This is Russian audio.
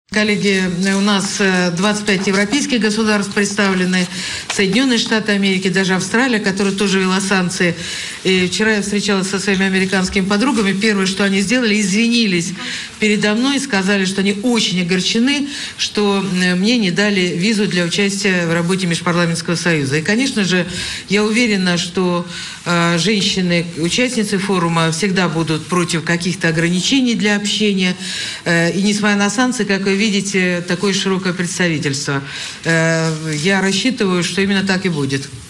Коллеги, у нас 25 европейских государств представлены, Соединенные Штаты Америки, даже Австралия, которая тоже ввела санкции. И вчера я встречалась со своими американскими подругами. Первое, что они сделали, извинились передо мной и сказали, что они очень огорчены, что мне не дали визу для участия в работе Межпарламентского союза. И, конечно же, я уверена, что женщины, участницы форума, всегда будут против каких-то ограничений для общения. И несмотря на санкции, как вы видите, такое широкое представительство. Я рассчитываю, что именно так и будет.